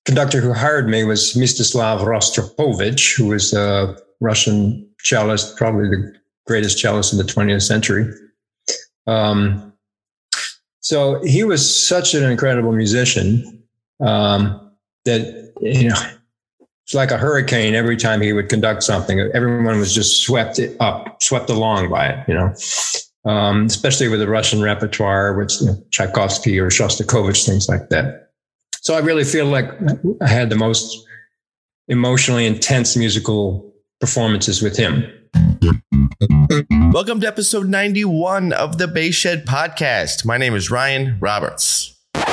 conductor who hired me was Mstislav Rostropovich, who was a Russian cellist, probably the greatest cellist of the 20th century. So he was such an incredible musician that, it's like a hurricane every time he would conduct something. Everyone was just swept along by it, especially with the Russian repertoire, which Tchaikovsky or Shostakovich, things like that. So I really feel like I had the most emotionally intense musical performances with him. Welcome to episode 91 of the Bass Shed Podcast. My name is Ryan Roberts.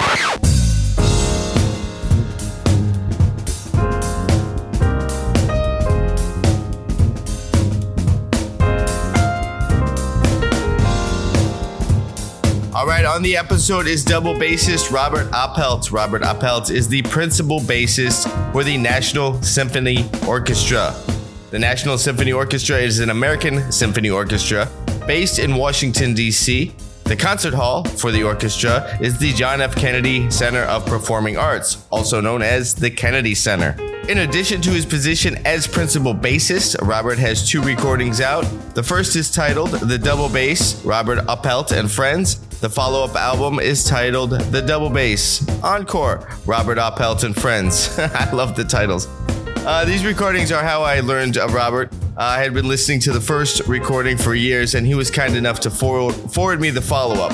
All right, on the episode is double bassist Robert Appelt. Robert Appelt is the principal bassist for the National Symphony Orchestra. The National Symphony Orchestra is an American symphony orchestra based in Washington, D.C. The concert hall for the orchestra is the John F. Kennedy Center of Performing Arts, also known as the Kennedy Center. In addition to his position as principal bassist, Robert has 2 recordings out. The first is titled The Double Bass, Robert Appelt and Friends. The follow-up album is titled The Double Bass, Encore, Robert Appelt and Friends. I love the titles. These recordings are how I learned of Robert. I had been listening to the first recording for years, and he was kind enough to forward me the follow-up.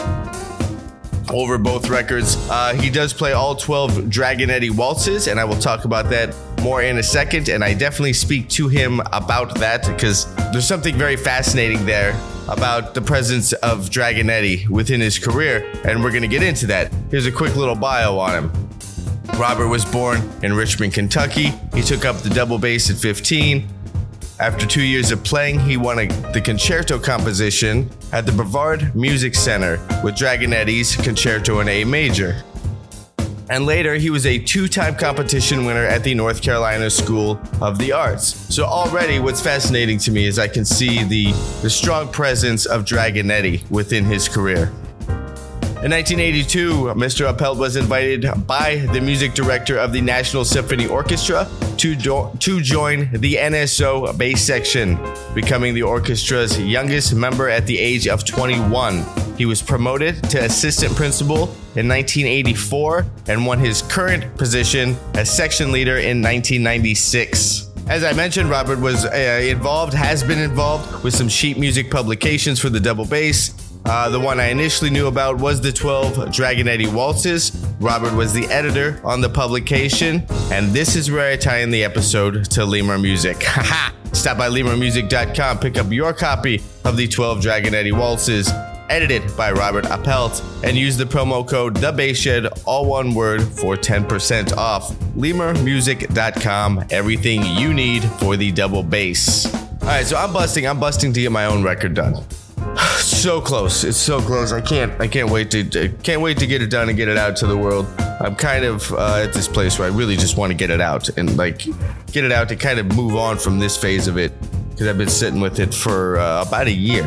Over both records, he does play all 12 Dragonetti waltzes, and I will talk about that more in a second, and I definitely speak to him about that because there's something very fascinating there about the presence of Dragonetti within his career, and we're going to get into that. Here's a quick little bio on him. Robert was born in Richmond, Kentucky. He took up the double bass at 15. After 2 years of playing, he won the concerto composition at the Brevard Music Center with Dragonetti's Concerto in A Major. And later, he was a 2-time competition winner at the North Carolina School of the Arts. So already, what's fascinating to me is I can see the strong presence of Dragonetti within his career. In 1982, Mr. Appelt was invited by the music director of the National Symphony Orchestra to join the NSO bass section, becoming the orchestra's youngest member at the age of 21. He was promoted to assistant principal in 1984 and won his current position as section leader in 1996. As I mentioned, Robert was has been involved with some sheet music publications for the double bass. The one I initially knew about was the 12 Dragonetti waltzes. Robert was the editor on the publication, and this is where I tie in the episode to Lemur Music. Stop by lemurmusic.com, pick up your copy of the 12 Dragonetti waltzes, edited by Robert Appelt, and use the promo code TheBassShed, all one word, for 10% off. lemurmusic.com, everything you need for the double bass. All right, so I'm busting to get my own record done. So close. It's so close. I can't wait to get it done and get it out to the world. I'm kind of at this place where I really just want to get it out and get it out to kind of move on from this phase of it because I've been sitting with it for about a year.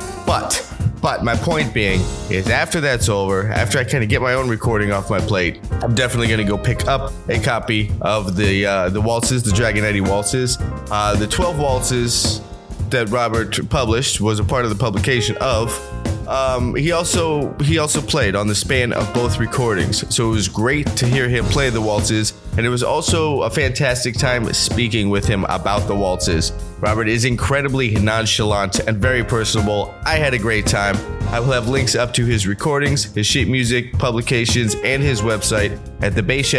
But my point being is after that's over, after I kind of get my own recording off my plate, I'm definitely going to go pick up a copy of the waltzes, the Dragonetti waltzes, the 12 waltzes that Robert published was a part of the publication of. He also played on the span of both recordings, so it was great to hear him play the waltzes, and it was also a fantastic time speaking with him about the waltzes. Robert is incredibly nonchalant and very personable. I had a great time. I will have links up to his recordings, his sheet music, publications, and his website at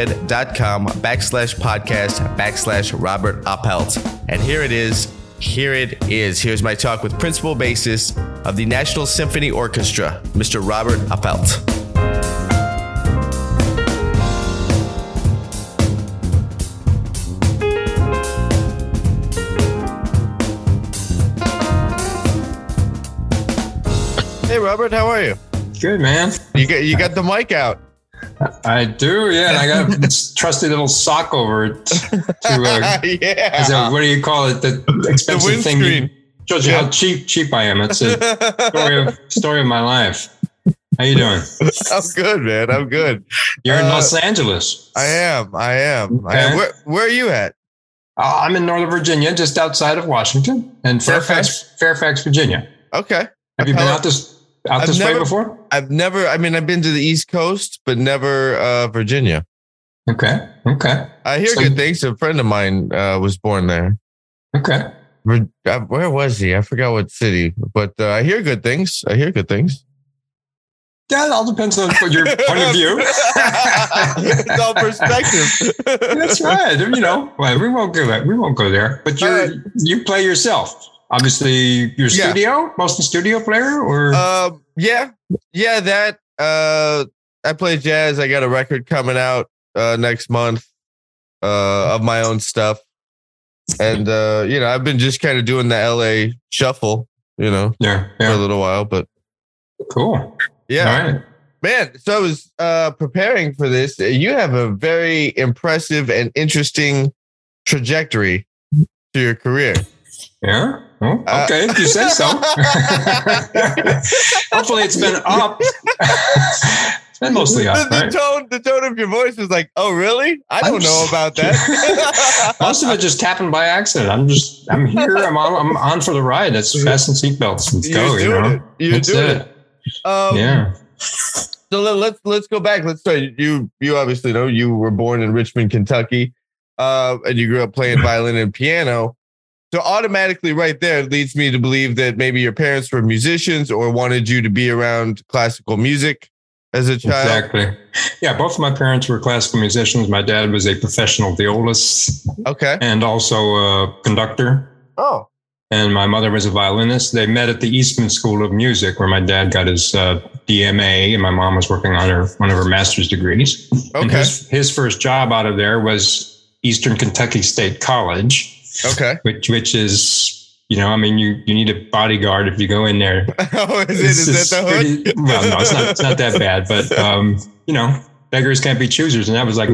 thebasshed.com/podcast/Robert Appelt. And here it is. Here's my talk with principal bassist of the National Symphony Orchestra, Mr. Robert Appelt. Hey, Robert, how are you? Good, man. You got the mic out. I do, yeah. And I got this trusty little sock over it what do you call it? The expensive the thing. Shows you how cheap I am. It's a story of my life. How you doing? I'm good, man. I'm good. You're in Los Angeles. I am. Okay. Where are you at? I'm in Northern Virginia, just outside of Washington, and Fairfax, Virginia. Okay. Have you been out this way before? I've never. I mean, I've been to the East Coast, but never Virginia. Okay. I hear good things. A friend of mine was born there. Okay. Where was he? I forgot what city, but I hear good things. Yeah, it all depends on your point of view. It's all perspective. That's right. Well, we won't go there. But you play yourself. Obviously, your studio, mostly studio player, or that. I play jazz. I got a record coming out next month of my own stuff, and I've been just kind of doing the LA shuffle, for a little while, but cool. Yeah. All right. Man, so I was preparing for this. You have a very impressive and interesting trajectory to your career. Yeah. Oh, okay. If you say so. Hopefully it's been up. It's been mostly up, right? The tone of your voice is like, oh, really? I don't know about that. Most of it just happened by accident. I'm here. I'm on for the ride. That's fasten seatbelts. Let's go. You're doing it. Yeah. So let's go back. Let's start. You obviously know you were born in Richmond, Kentucky, and you grew up playing violin and piano. So automatically, right there, leads me to believe that maybe your parents were musicians or wanted you to be around classical music as a child. Exactly. Yeah, both of my parents were classical musicians. My dad was a professional violist. Okay. And also a conductor. Oh. And my mother was a violinist. They met at the Eastman School of Music, where my dad got his DMA, and my mom was working on one of her master's degrees. Okay. And his first job out of there was Eastern Kentucky State College. Okay. Which is, you need a bodyguard if you go in there. Oh, is that the hood? Well, no, it's not that bad, but beggars can't be choosers, and that was like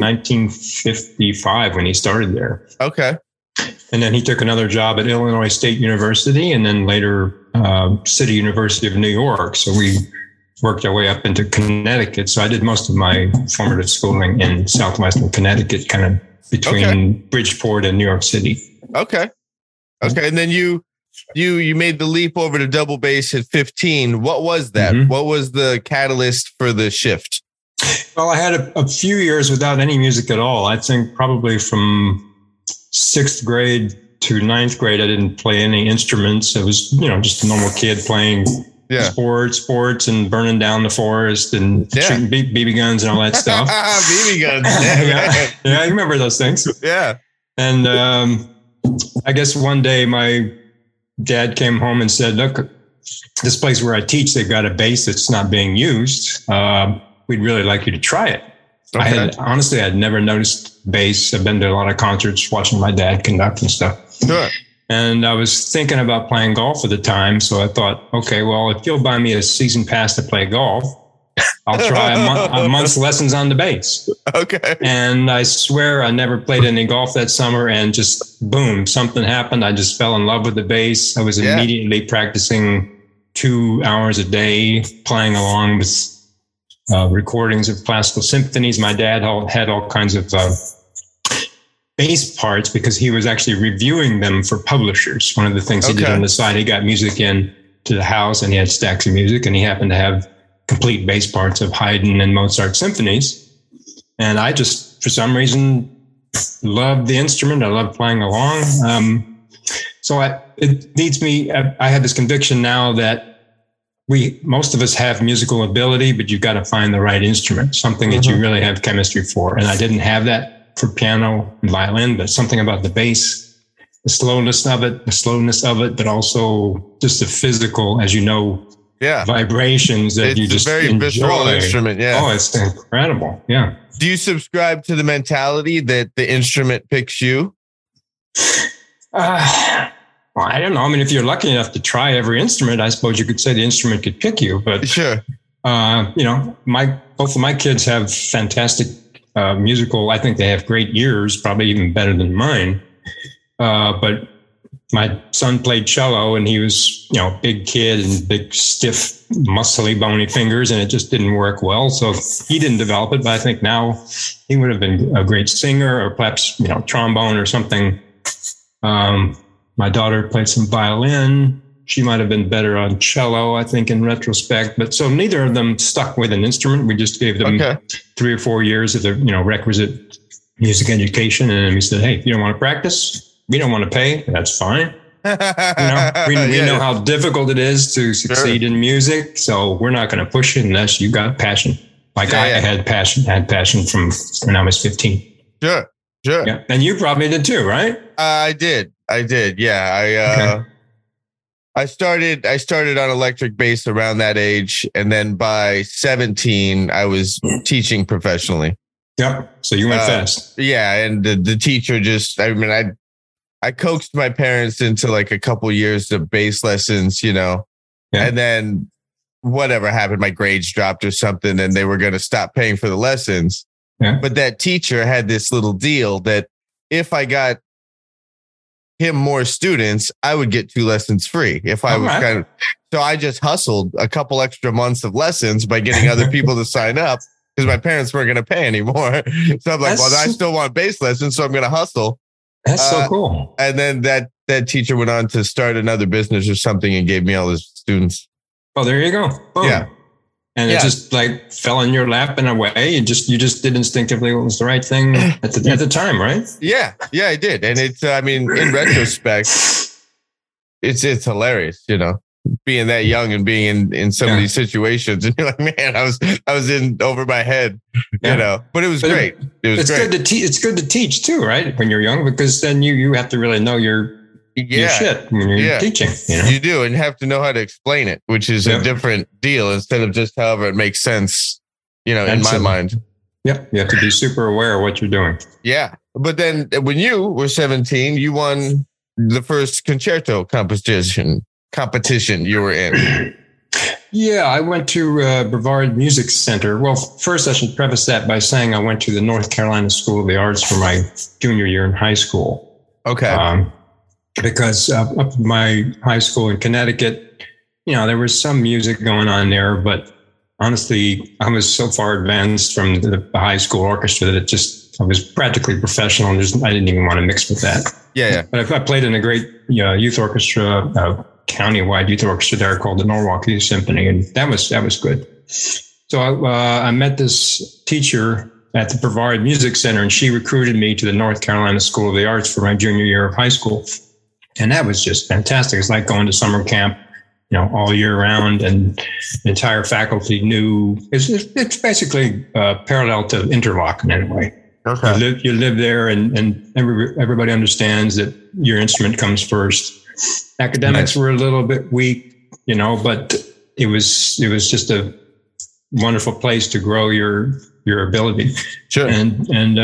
1955 when he started there. Okay. And then he took another job at Illinois State University, and then later City University of New York. So we worked our way up into Connecticut. So I did most of my formative schooling in southwestern Connecticut, kind of between Bridgeport and New York City. Okay. And then you made the leap over to double bass at 15. What was that? Mm-hmm. What was the catalyst for the shift? Well, I had a few years without any music at all. I think probably from 6th grade to 9th grade, I didn't play any instruments. It was, just a normal kid playing sports and burning down the forest and shooting BB guns and all that stuff. BB guns. Yeah, I remember those things. Yeah. And I guess one day my dad came home and said, look, this place where I teach, they've got a bass that's not being used. We'd really like you to try it. Okay. I had never noticed bass. I've been to a lot of concerts watching my dad conduct and stuff. Sure. And I was thinking about playing golf at the time. So I thought, okay, well, if you'll buy me a season pass to play golf, I'll try a month's lessons on the bass. Okay. And I swear I never played any golf that summer, and just boom, something happened. I just fell in love with the bass. I was immediately practicing 2 hours a day, playing along with recordings of classical symphonies. My dad had all kinds of bass parts because he was actually reviewing them for publishers. One of the things he did on the side, he got music in to the house, and he had stacks of music, and he happened to have complete bass parts of Haydn and Mozart symphonies. And I just, for some reason, loved the instrument. I loved playing along. So it leads me, I have this conviction now that most of us have musical ability, but you've got to find the right instrument, something that you really have chemistry for. And I didn't have that for piano and violin, but something about the bass, the slowness of it, but also just the physical, as you know, vibrations that you just enjoy. It's a very visceral instrument. Yeah. Oh, it's incredible. Yeah. Do you subscribe to the mentality that the instrument picks you? Well, I don't know. I mean, if you're lucky enough to try every instrument, I suppose you could say the instrument could pick you. But sure, both of my kids have fantastic musical. I think they have great ears, probably even better than mine. But my son played cello, and he was, big kid and big, stiff, muscly, bony fingers, and it just didn't work well. So he didn't develop it, but I think now he would have been a great singer, or perhaps, trombone or something. My daughter played some violin. She might have been better on cello, I think, in retrospect. But so neither of them stuck with an instrument. We just gave them 3 or 4 years of the, requisite music education. And we said, hey, if you don't want to practice, we don't want to pay, that's fine. We know how difficult it is to succeed in music. So we're not going to push it unless you got passion. Like I had passion from when I was 15. Sure. Yeah. And you probably did too, right? I did. Yeah. I started on electric bass around that age. And then by 17, I was teaching professionally. Yep. So you went fast. Yeah. And the teacher I coaxed my parents into like a couple years of bass lessons, and then whatever happened, my grades dropped or something, and they were going to stop paying for the lessons. Yeah. But that teacher had this little deal that if I got him more students, I would get 2 lessons free. If I was so I just hustled a couple extra months of lessons by getting other people to sign up because my parents weren't going to pay anymore. So I'm like, I still want bass lessons, so I'm going to hustle. That's so cool. And then that teacher went on to start another business or something and gave me all his students. Oh, there you go. Boom. Yeah. And it just like fell in your lap in a way. You just did instinctively what was the right thing at the time, right? Yeah, I did. And it's, in retrospect, it's hilarious, being that young and being in some of these situations. And you're like, man, I was in over my head, but it was great. It's great. It's good to teach too, right? When you're young, because then you have to really know your shit when you're teaching. You do, and have to know how to explain it, which is a different deal instead of just however it makes sense, in my mind. Yep. You have to be super aware of what you're doing. Yeah. But then when you were 17, you won the first concerto competition you were in. Yeah, I went to Brevard Music Center. Well, first I should preface that by saying I went to the North Carolina School of the Arts for my junior year in high school. Okay. Because up at my high school in Connecticut, there was some music going on there, but honestly, I was so far advanced from the high school orchestra that I was practically professional, and I didn't even want to mix with that. Yeah. But I played in a great youth orchestra, county-wide youth orchestra there called the Norwalk Youth Symphony, and that was good. So I met this teacher at the Brevard Music Center, and she recruited me to the North Carolina School of the Arts for my junior year of high school. And that was just fantastic. It's like going to summer camp, all year round, and the entire faculty knew. It's basically parallel to Interlochen in a way. Okay. You live there, and everybody understands that your instrument comes first. Academics were a little bit weak, but it was just a wonderful place to grow your ability. Sure. And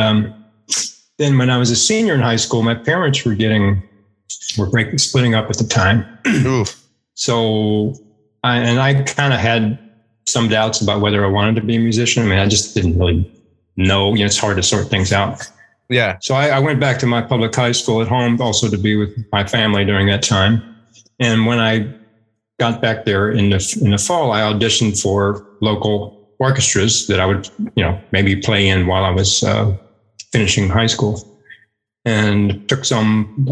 then when I was a senior in high school, my parents were splitting up at the time. Oof. So I kind of had some doubts about whether I wanted to be a musician. I mean, I just didn't really know. It's hard to sort things out. Yeah. So I went back to my public high school at home, also to be with my family during that time. And when I got back there in the fall, I auditioned for local orchestras that I would, maybe play in while I was finishing high school, and took some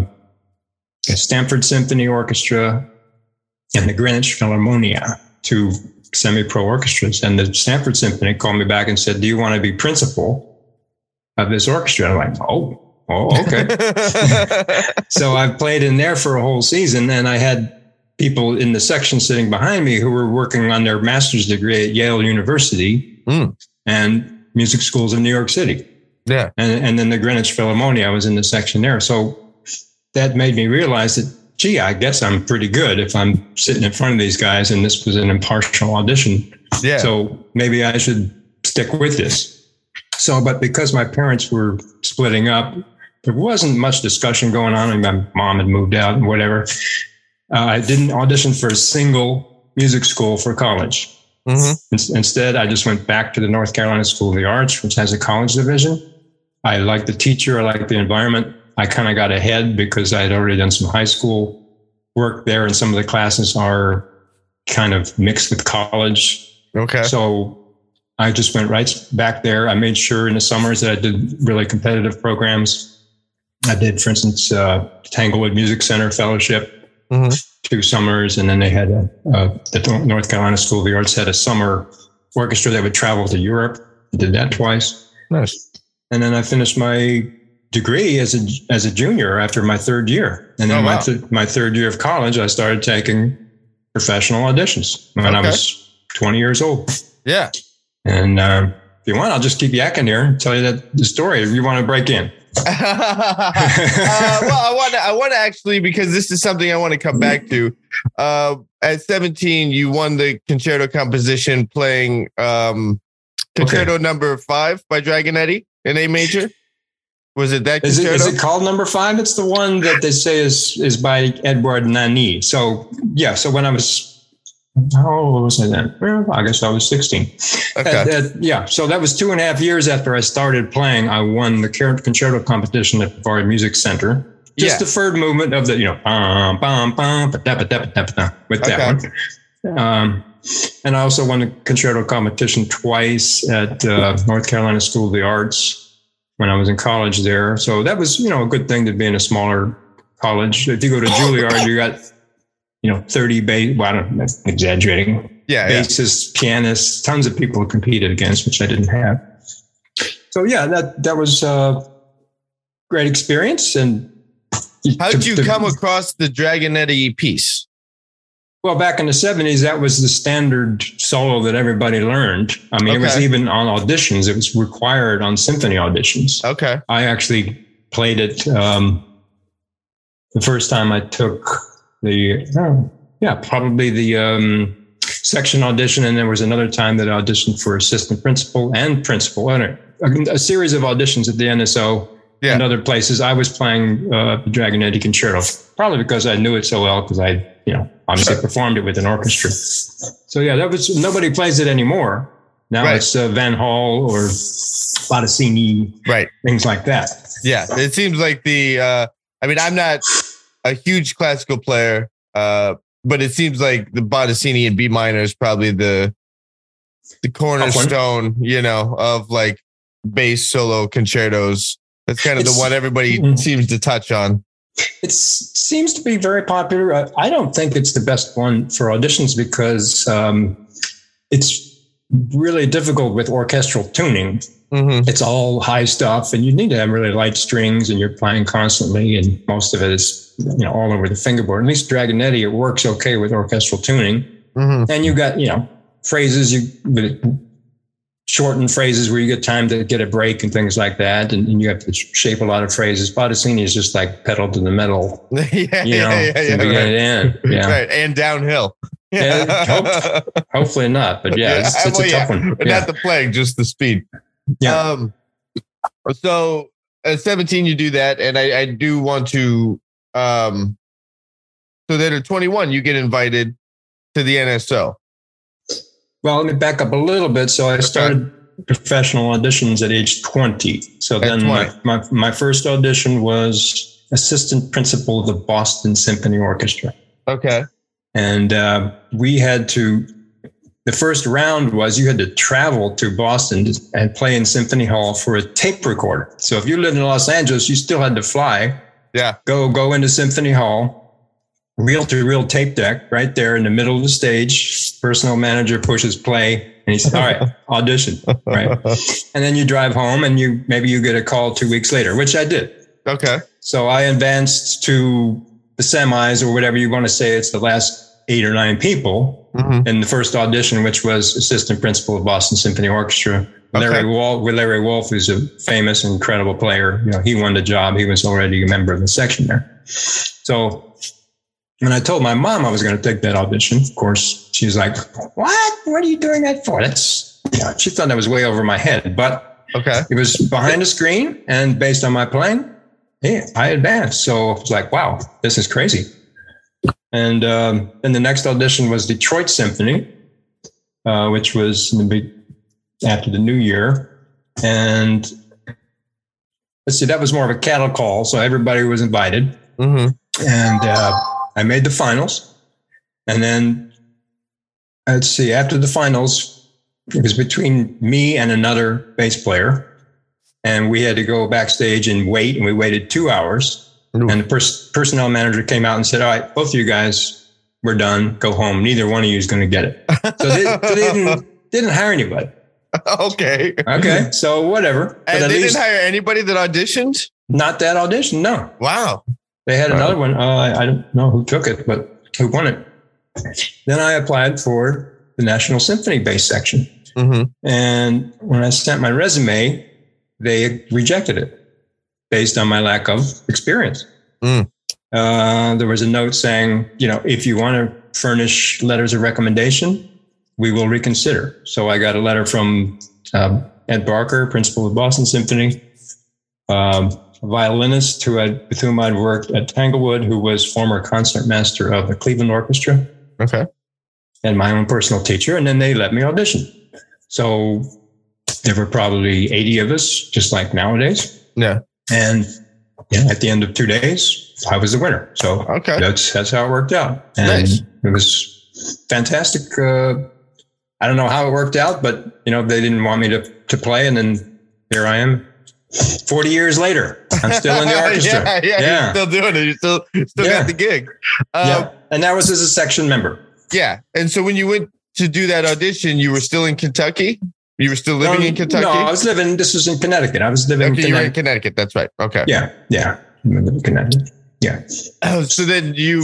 Stanford Symphony Orchestra and the Greenwich Philharmonia, 2 semi-pro orchestras. And the Stanford Symphony called me back and said, "Do you want to be principal of this orchestra?" I'm like, oh, okay. So I played in there for a whole season, and I had people in the section sitting behind me who were working on their master's degree at Yale University and music schools in New York City. Yeah. And then the Greenwich Philharmonia, I was in the section there. So that made me realize that, gee, I guess I'm pretty good if I'm sitting in front of these guys, and this was an impartial audition. Yeah. So maybe I should stick with this. So, but because my parents were splitting up, there wasn't much discussion going on. And my mom had moved out and whatever. I didn't audition for a single music school for college. Mm-hmm. Instead, I just went back to the North Carolina School of the Arts, which has a college division. I liked the teacher. I liked the environment. I kind of got ahead because I had already done some high school work there, and some of the classes are kind of mixed with college. Okay. So I just went right back there. I made sure in the summers that I did really competitive programs. I did, for instance, Tanglewood Music Center Fellowship, 2 summers. And then they had the North Carolina School of the Arts had a summer orchestra that would travel to Europe. I did that twice. Nice. And then I finished my degree as a junior after my 3rd year. And then my 3rd year of college, I started taking professional auditions when I was 20 years old. Yeah. And if you want, I'll just keep yakking here and tell you the story if you want to break in. Well, I want to actually, because this is something I want to come back to. At 17, you won the concerto composition playing Concerto Number 5 by Dragonetti in A major. Was it that concerto? Is it called Number 5? It's the one that they say is by Edouard Nani. So yeah. So when I was, how old was I then? Well, I guess I was 16. Okay. Yeah. So that was 2.5 years after I started playing. I won the concerto competition at Bavaria Music Center. Just the third movement of the, bum, bum, bum, with that one. And I also won the concerto competition twice at North Carolina School of the Arts when I was in college there. So that was, a good thing to be in a smaller college. If you go to Juilliard, you got 30 bass. Well, I'm exaggerating. Yeah, bassists, pianists, tons of people competed against, which I didn't have. So yeah, that was a great experience. And how did you come across the Dragonetti piece? Well, back in the 70s, that was the standard solo that everybody learned. I mean, It was even on auditions. It was required on symphony auditions. Okay. I actually played it the first time I took probably the section audition. And there was another time that I auditioned for assistant principal and principal. A series of auditions at the NSO and other places. I was playing the Dragonetti Concerto, probably because I knew it so well, because I, obviously performed it with an orchestra. So yeah, nobody plays it anymore. Now it's Van Hall or Bottesini, things like that. Yeah, it seems like I'm not a huge classical player, but it seems like the Bottesini in B minor is probably the cornerstone, of like bass solo concertos. That's kind of the one everybody seems to touch on. It seems to be very popular. I don't think it's the best one for auditions because it's really difficult with orchestral tuning. Mm-hmm. It's all high stuff, and you need to have really light strings, and you're playing constantly, and most of it is all over the fingerboard. At least Dragonetti, it works okay with orchestral tuning. Mm-hmm. And you got phrases, shortened phrases where you get time to get a break and things like that, and you have to shape a lot of phrases. Bottesini is just like pedal to the metal, from beginning to end, right, and downhill. Yeah, hopefully not, but it's a tough one. But not the playing, just the speed. Yeah. So at 17, you do that, and I do want to. So then at 21, you get invited to the NSO. Well, let me back up a little bit. So I started professional auditions at age 20. So then my first audition was assistant principal of the Boston Symphony Orchestra. Okay. And we had to, the first round was you had to travel to Boston and play in Symphony Hall for a tape recorder. So if you lived in Los Angeles, you still had to fly. Yeah. Go into Symphony Hall. Reel-to-reel tape deck right there in the middle of the stage. Personal manager pushes play, and he said, "All right, audition." Right, and then you drive home, and maybe you get a call 2 weeks later, which I did. Okay. So I advanced to the semis, or whatever you want to say. It's the last 8 or 9 people in the first audition, which was assistant principal of Boston Symphony Orchestra. Larry Wolf, who's a famous, incredible player. He won the job. He was already a member of the section there. So. When I told my mom I was going to take that audition, of course, she's like, "What? What are you doing that for?" She thought that was way over my head, but it was behind the screen, and based on my playing, I advanced. So it was like, wow, this is crazy. And then the next audition was Detroit Symphony, which was after the new year. And let's see, that was more of a cattle call. So everybody was invited. Mm-hmm. And I made the finals. And then, let's see, after the finals, it was between me and another bass player. And we had to go backstage and wait. And we waited 2 hours. Ooh. And the personnel manager came out and said, all right, both of you guys, we're done. Go home. Neither one of you is going to get it. So they didn't hire anybody. Okay. So whatever. And they didn't hire anybody that auditioned? Not that audition. No. Wow. They had another one. I don't know who took it, but who won it. Then I applied for the National Symphony bass section. Mm-hmm. And when I sent my resume, they rejected it based on my lack of experience. There was a note saying, if you want to furnish letters of recommendation, we will reconsider. So I got a letter from Ed Barker, principal of Boston Symphony, a violinist with whom I'd worked at Tanglewood, who was former concertmaster of the Cleveland Orchestra. Okay. And my own personal teacher. And then they let me audition. So there were probably 80 of us, just like nowadays. Yeah. And at the end of 2 days, I was the winner. So that's how it worked out. And nice. It was fantastic. I don't know how it worked out, but they didn't want me to play. And then here I am 40 years later. I'm still in the orchestra. You're still doing it. You still got the gig. And that was as a section member. Yeah. And so when you went to do that audition, you were still in Kentucky? You were still living in Kentucky? No, this was in Connecticut. I was living in Connecticut. You were in Connecticut. That's right. Okay. Yeah. I'm in Connecticut. Yeah. So then you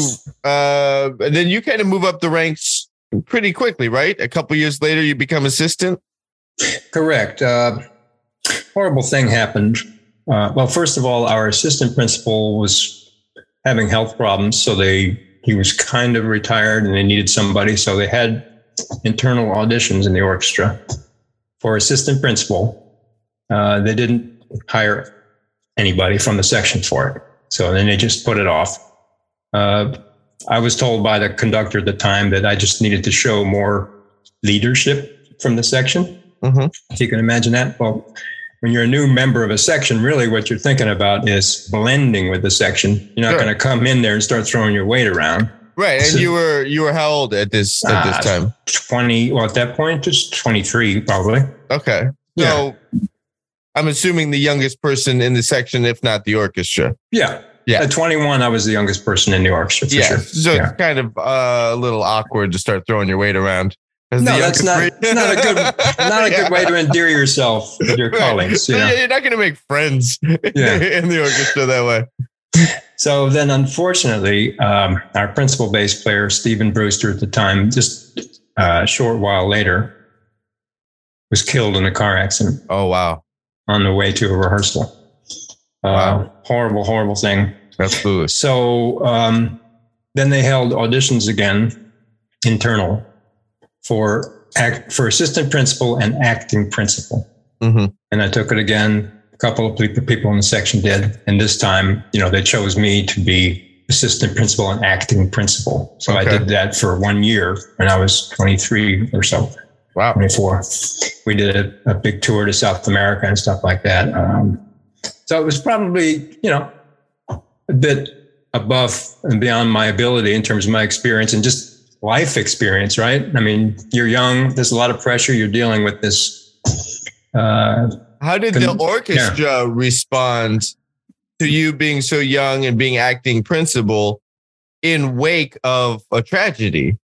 kind of move up the ranks pretty quickly, right? A couple years later, you become assistant? Correct. Horrible thing happened. Well, first of all, our assistant principal was having health problems. So he was kind of retired and they needed somebody. So they had internal auditions in the orchestra for assistant principal. They didn't hire anybody from the section for it. So then they just put it off. I was told by the conductor at the time that I just needed to show more leadership from the section. Mm-hmm. If you can imagine that. Well, when you're a new member of a section, really what you're thinking about is blending with the section. You're not going to come in there and start throwing your weight around. Right. And so, you were how old at this time? 20. Well, at that point, just 23, probably. Okay. So I'm assuming the youngest person in the section, if not the orchestra. Yeah. At 21, I was the youngest person in the orchestra, for sure. So it's kind of a little awkward to start throwing your weight around. No, that's not a good way to endear yourself with your colleagues. You're not going to make friends in the orchestra that way. So then, unfortunately, our principal bass player, Stephen Brewster at the time, just a short while later, was killed in a car accident. Oh, wow. On the way to a rehearsal. Wow. Horrible, horrible thing. Absolutely. So then they held auditions again, internal, for assistant principal and acting principal. Mm-hmm. And I took it again. A couple of people in the section did. And this time, they chose me to be assistant principal and acting principal. So I did that for 1 year when I was 23 or so. Wow. 24. We did a big tour to South America and stuff like that. So it was probably, a bit above and beyond my ability in terms of my experience and just life experience, right? I mean, you're young. There's a lot of pressure. You're dealing with this. How did the orchestra respond to you being so young and being acting principal in wake of a tragedy?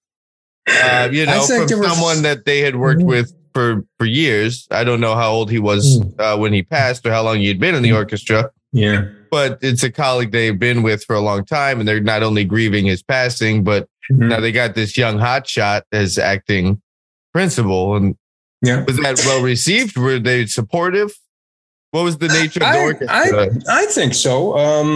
From someone that they had worked with for years. I don't know how old he was when he passed or how long he'd been in the orchestra. Yeah. But it's a colleague they've been with for a long time, and they're not only grieving his passing, but now they got this young hotshot as acting principal. And was that well received? Were they supportive? What was the nature of the orchestra? I think so.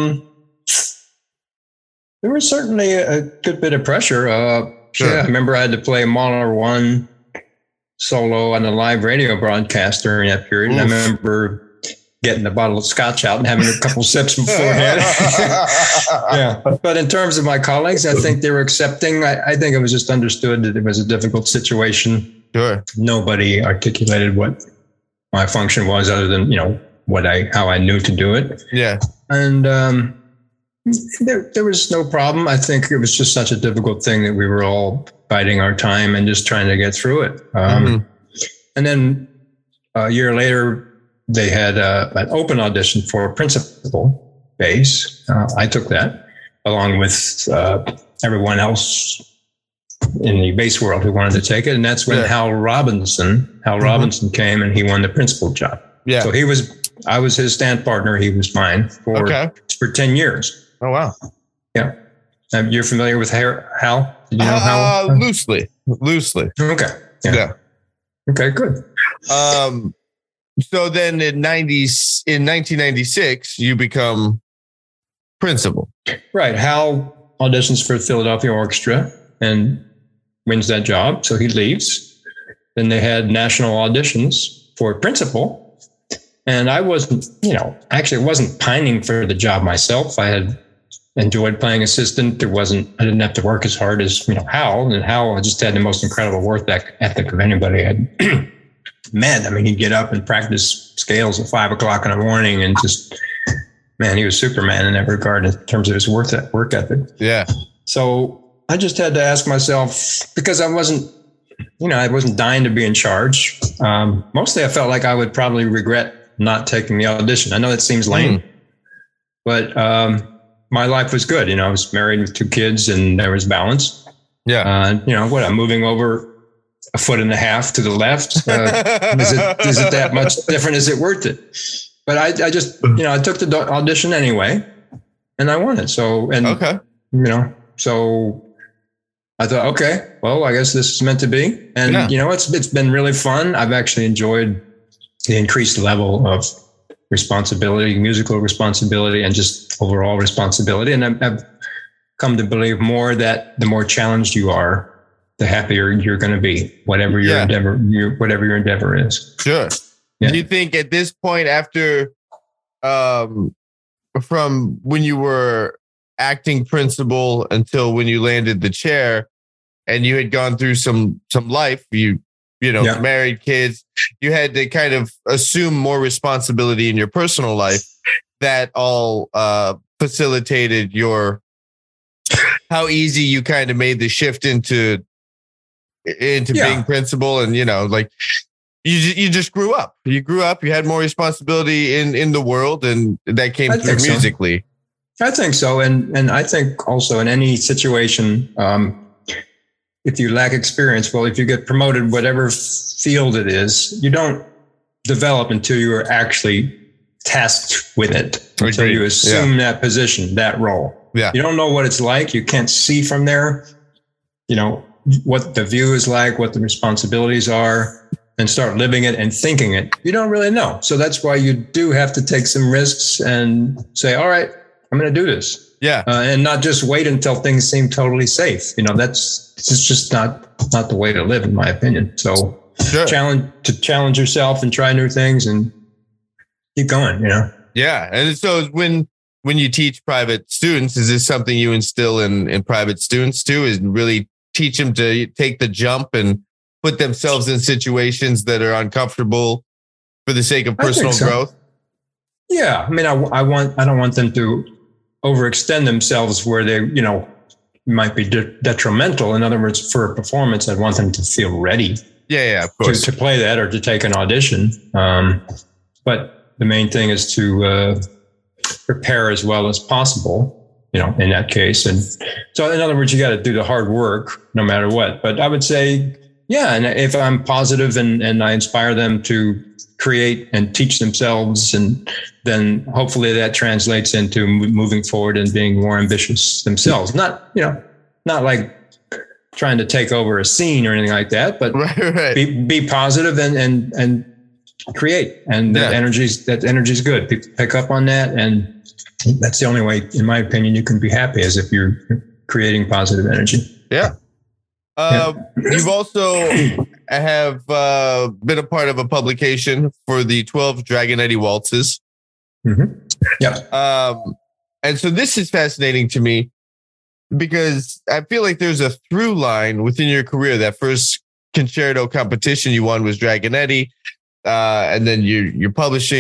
There was certainly a good bit of pressure. Sure. Yeah, I remember I had to play Mahler 1 solo on a live radio broadcast during that period. And I remember getting a bottle of scotch out and having a couple sips beforehand. But in terms of my colleagues, I think they were accepting. I think it was just understood that it was a difficult situation. Sure. Nobody articulated what my function was other than, how I knew to do it. Yeah. And there was no problem. I think it was just such a difficult thing that we were all biding our time and just trying to get through it. And then a year later, they had an open audition for principal bass. I took that along with everyone else in the bass world who wanted to take it. And that's when Hal Robinson came and he won the principal job. Yeah. So I was his stand partner. He was mine for 10 years. Oh, wow. Yeah. You're familiar with Hal? Did you know Hal? Loosely. Okay. Yeah. Okay, good. So then in 1996, you become principal. Right. Hal auditions for the Philadelphia Orchestra and wins that job. So he leaves. Then they had national auditions for principal. And I wasn't pining for the job myself. I had enjoyed playing assistant. I didn't have to work as hard as, Hal. And Hal just had the most incredible work ethic of anybody I had met. I mean, he'd get up and practice scales at 5 o'clock in the morning and just, man, he was Superman in that regard in terms of his work ethic. Yeah. So I just had to ask myself, because I wasn't dying to be in charge. Mostly I felt like I would probably regret not taking the audition. I know that seems lame, but my life was good. I was married with 2 kids and there was balance. Yeah. I'm moving over a foot and a half to the left. Is it that much different? Is it worth it? But I just, I took the audition anyway and I won it. So I thought, okay, well, I guess this is meant to be. And, it's been really fun. I've actually enjoyed the increased level of responsibility, musical responsibility, and just overall responsibility. And I've come to believe more that the more challenged you are, the happier you're going to be, whatever your endeavor is. Sure. Yeah. Do you think at this point, after, from when you were acting principal until when you landed the chair, and you had gone through some life, married, kids, you had to kind of assume more responsibility in your personal life, that all facilitated how easy you kind of made the shift into being principal, and you just grew up. You had more responsibility in the world, and that came through musically. I think so. And I think also in any situation, if you lack experience, well, if you get promoted, whatever field it is, you don't develop until you are actually tasked with it. Until you assume that position, that role. Yeah. You don't know what it's like. You can't see from there, what the view is like, what the responsibilities are, and start living it and thinking it. You don't really know. So that's why you do have to take some risks and say, all right, I'm going to do this. Yeah. And not just wait until things seem totally safe. It's just not the way to live, in my opinion. So challenge yourself and try new things and keep going, Yeah. And so when you teach private students, is this something you instill in private students too? Is really teach them to take the jump and put themselves in situations that are uncomfortable for the sake of personal growth? Yeah. I mean, I don't want them to overextend themselves where they, might be detrimental. In other words, for a performance, I'd want them to feel ready. Yeah, of course. To play that or to take an audition. But the main thing is to prepare as well as possible, in that case. And so in other words, you got to do the hard work no matter what. But I would say, yeah, and if I'm positive and I inspire them to create and teach themselves, and then hopefully that translates into moving forward and being more ambitious themselves. Not like trying to take over a scene or anything like that, but be positive and create. And that energy's good. People pick up on that, and that's the only way, in my opinion, you can be happy, is if you're creating positive energy. Yeah. You've also have been a part of a publication for the 12 Dragonetti Waltzes. Mm-hmm. Yeah. And so this is fascinating to me because I feel like there's a through line within your career. That first concerto competition you won was Dragonetti. And then you're publishing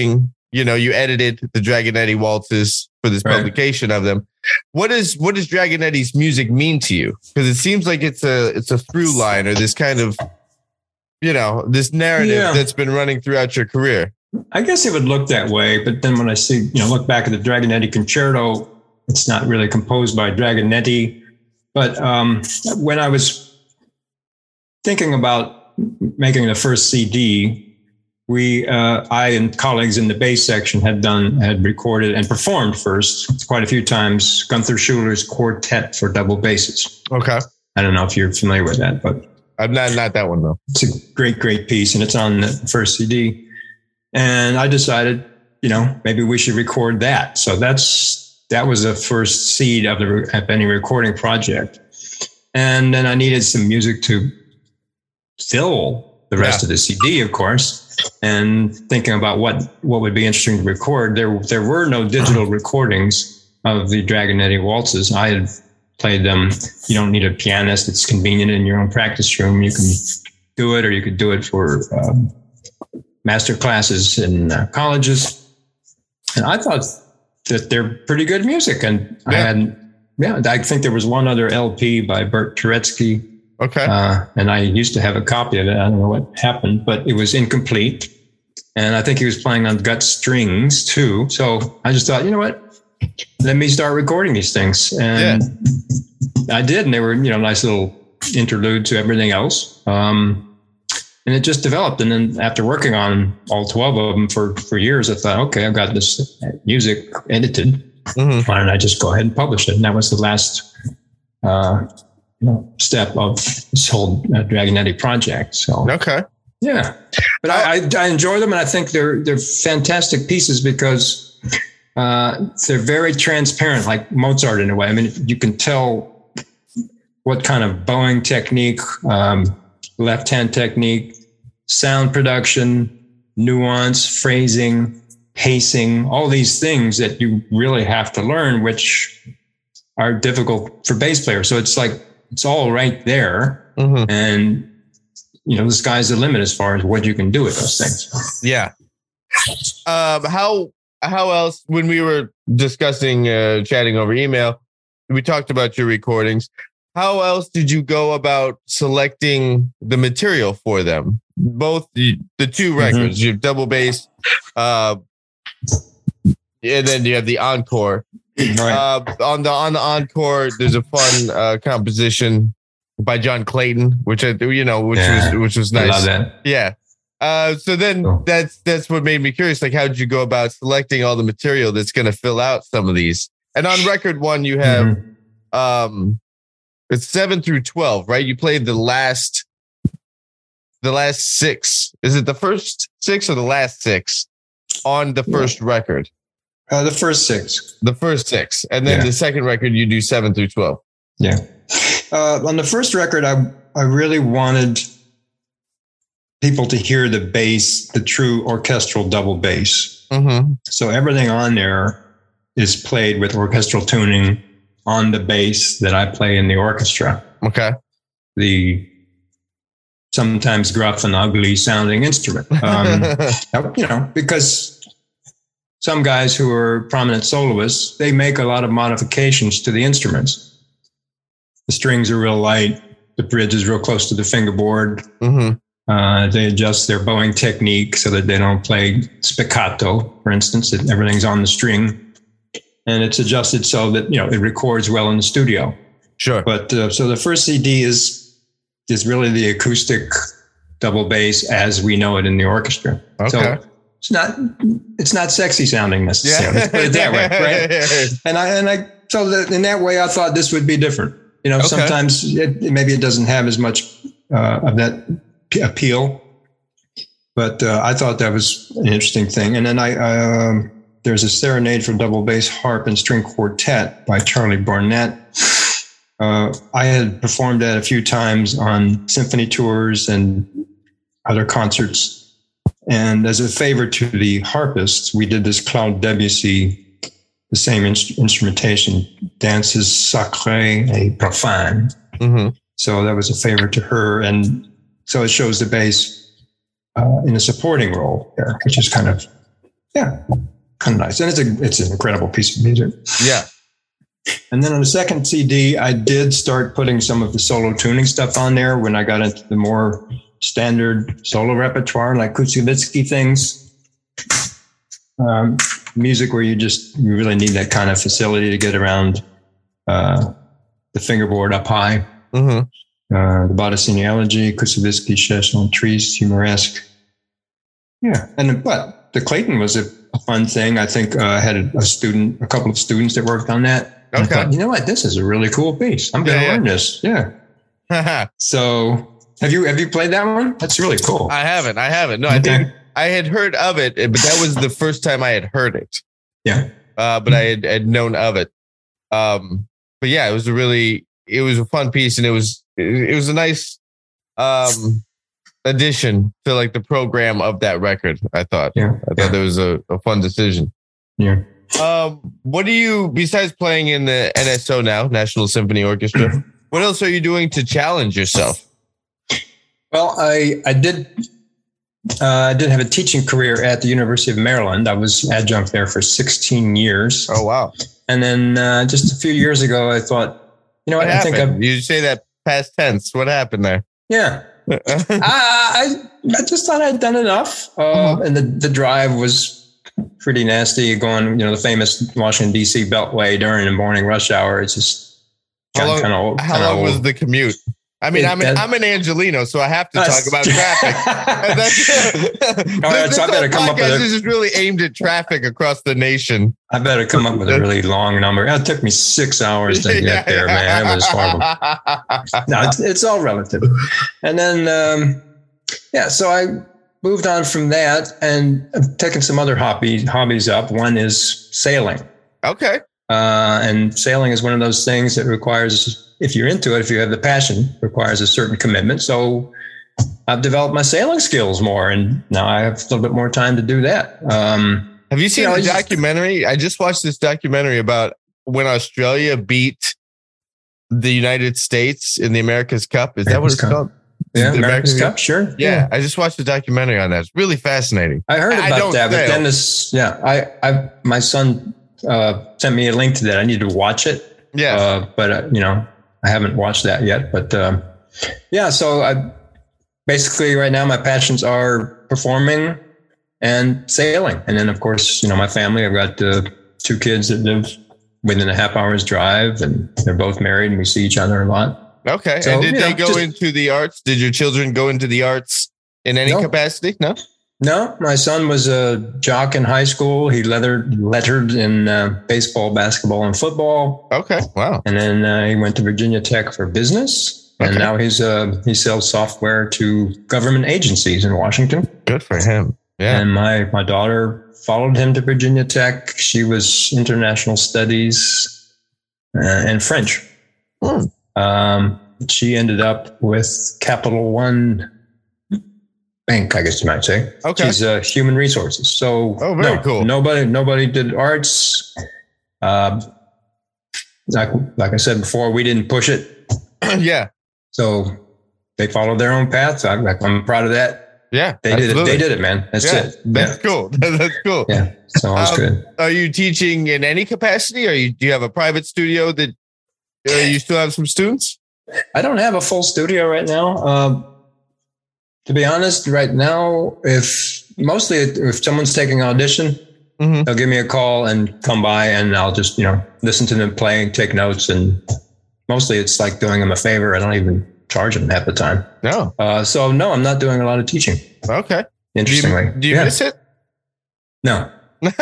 you edited the Dragonetti waltzes for this publication of them. What does Dragonetti's music mean to you? Because it seems like it's a through line, or this kind of, this narrative that's been running throughout your career. I guess it would look that way, but then when I see, look back at the Dragonetti concerto, it's not really composed by Dragonetti. But when I was thinking about making the first CD, I and colleagues in the bass section had recorded and performed first quite a few times Gunther Schuler's Quartet for Double Basses. Okay. I don't know if you're familiar with that, but I'm not that one though. It's a great piece, and it's on the first CD. And I decided, maybe we should record that. So that was the first seed of any recording project. And then I needed some music to fill the rest of the CD, of course. And thinking about what would be interesting to record, there were no digital recordings of the Dragonetti waltzes. I had played them. You don't need a pianist. It's convenient in your own practice room. You can do it, or you could do it for master classes in colleges. And I thought that they're pretty good music. And I think there was one other LP by Bert Turetsky. Okay. And I used to have a copy of it. I don't know what happened, but it was incomplete. And I think he was playing on gut strings too. So I just thought, you know what? Let me start recording these things. And I did. And they were, nice little interlude to everything else. And it just developed. And then after working on all 12 of them for years, I thought, okay, I've got this music edited. Mm-hmm. Why don't I just go ahead and publish it? And that was the last step of this whole Dragonetti project. So okay, yeah, but I enjoy them, and I think they're fantastic pieces because they're very transparent, like Mozart in a way. I mean, you can tell what kind of bowing technique, left hand technique, sound production, nuance, phrasing, pacing, all these things that you really have to learn, which are difficult for bass players. So it's like, it's all right there. Mm-hmm. And, the sky's the limit as far as what you can do with those things. Yeah. How else, when we were discussing, chatting over email, we talked about your recordings. How else did you go about selecting the material for them? Both the two records, mm-hmm. you have Double Bass, and then you have the Encore. Right. On the Encore, there's a fun composition by John Clayton, which was nice. I love that. Yeah. So then that's what made me curious. Like, how did you go about selecting all the material that's going to fill out some of these? And on record one, you have it's 7 through 12, right? You played the last 6. Is it the first 6 or the last 6 on the first record? The first 6. The first 6. And then the second record, you do 7 through 12. Yeah. On the first record, I really wanted people to hear the bass, the true orchestral double bass. Mm-hmm. So everything on there is played with orchestral tuning on the bass that I play in the orchestra. Okay. The sometimes gruff and ugly sounding instrument. Because some guys who are prominent soloists, they make a lot of modifications to the instruments. The strings are real light. The bridge is real close to the fingerboard. Mm-hmm. They adjust their bowing technique so that they don't play spiccato, for instance, that everything's on the string. And it's adjusted so that, it records well in the studio. Sure. But so the first CD is really the acoustic double bass as we know it in the orchestra. Okay. So it's not sexy sounding necessarily. Let's put it that way, right? So in that way, I thought this would be different. Sometimes maybe it doesn't have as much of that appeal, but I thought that was an interesting thing. And then there's a Serenade for Double Bass Harp and String Quartet by Charlie Barnett. I had performed that a few times on symphony tours and other concerts. And as a favor to the harpists, we did this Claude Debussy, the same instrumentation, Danses Sacrées et Profanes. Mm-hmm. So that was a favor to her. And so it shows the bass in a supporting role there, which is kind of yeah, kind of nice. And it's an incredible piece of music. Yeah. And then on the second CD, I did start putting some of the solo tuning stuff on there when I got into the more standard solo repertoire, like Kusevitsky things. Music where you really need that kind of facility to get around the fingerboard up high. Mm-hmm. The Bottesini Elegy, Kusevitsky, Chesson, Trees, Humoresque. Yeah. But the Clayton was a fun thing. I think I had a couple of students that worked on that. Okay. I thought, you know what? This is a really cool piece. I'm going to learn this. Yeah. So have you played that one? That's really cool. I haven't. No, Okay. I think I had heard of it, but that was the first time I had heard it. Yeah. But I had known of it. But yeah, it was a fun piece, and it was a nice addition to like the program of that record. I thought. Yeah. I thought that was a fun decision. Yeah. What do you, besides playing in the NSO now, National Symphony Orchestra, what else are you doing to challenge yourself? Well, I did have a teaching career at the University of Maryland. I was adjunct there for 16 years. Oh, wow. And then just a few years ago, I thought, you know what? I think you say that past tense. What happened there? Yeah. I just thought I'd done enough. And the drive was pretty nasty, going, the famous Washington, D.C. Beltway during the morning rush hour. It's just kind of old. How long was the commute? I mean, I'm an Angelino, so I have to talk about traffic. So I better come up with This is really aimed at traffic across the nation. I better come up with a really long number. It took me 6 hours to get there, man. It was horrible. No, it's all relative. And then, so I moved on from that, and I've taken some other hobbies up. One is sailing. Okay. And sailing is one of those things that requires, if you're into it, if you have the passion, requires a certain commitment. So I've developed my sailing skills more, and now I have a little bit more time to do that. Have you seen the documentary? I just watched this documentary about when Australia beat the United States in the America's Cup. Is that what it's called? Yeah, America's Cup, sure. Yeah, I just watched the documentary on that. It's really fascinating. I heard about that, but then my son sent me a link to that. I need to watch it. Yeah, but I haven't watched that yet. But so I basically right now my passions are performing and sailing, and then of course my family. I've got 2 kids that live within a half hour's drive, and they're both married, and we see each other a lot. Okay. So, and did they go into the arts? Did your children go into the arts in any capacity? No? No. My son was a jock in high school. He lettered in baseball, basketball, and football. Okay. Wow. And then he went to Virginia Tech for business. Okay. And now he sells software to government agencies in Washington. Good for him. Yeah. And my daughter followed him to Virginia Tech. She was international studies and French. She ended up with Capital One Bank, I guess you might say. Okay. She's human resources. So very cool. Nobody did arts. Like I said before, we didn't push it. Yeah. So they followed their own path. I'm proud of that. Yeah. They did it. They did it, man. That's it. That's cool. That's cool. Yeah. So it's good. Are you teaching in any capacity? Do you have a private studio that you still have some students? I don't have a full studio right now. To be honest, right now, if someone's taking an audition, they'll give me a call and come by, and I'll just, listen to them play and take notes. And mostly it's like doing them a favor. I don't even charge them half the time. No. So no, I'm not doing a lot of teaching. Okay. Interestingly. Do you miss it? No. Not